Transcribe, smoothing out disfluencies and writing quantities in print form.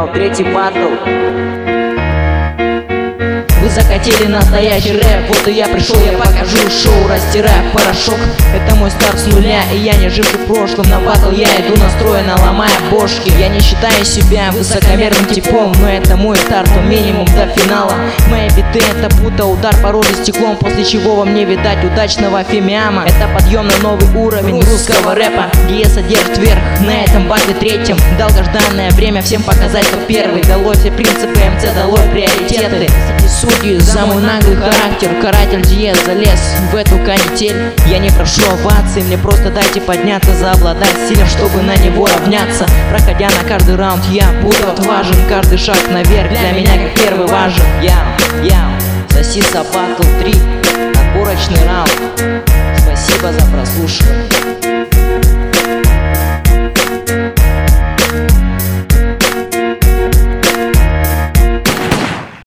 раунд, третий батл. Вы захотели настоящий рэп, вот и я пришел, я покажу шоу, растирая порошок. Это мой старт с нуля, и я не живший в прошлом. На батл я иду настроенно, ломая бошки. Я не считаю себя высокомерным типом, но это мой старт, он минимум до финала. Мои биты это будто удар по роже стеклом, после чего во мне видать удачного фемиама. Это подъем на новый уровень русского рэпа, где содержит верх на этом батле третьем. Долгожданное время всем показать, кто первый. Долой все принципы МЦ, долой приоритеты. Судьи за мой наглый характер, каратель Диез залез в эту канитель. Я не прошу овации, мне просто дайте подняться, заобладать силой, чтобы на него равняться. Проходя на каждый раунд, я буду отважен, каждый шаг наверх для меня как первый важен. Сосиса батл 3, отборочный раунд. Спасибо за прослушивание.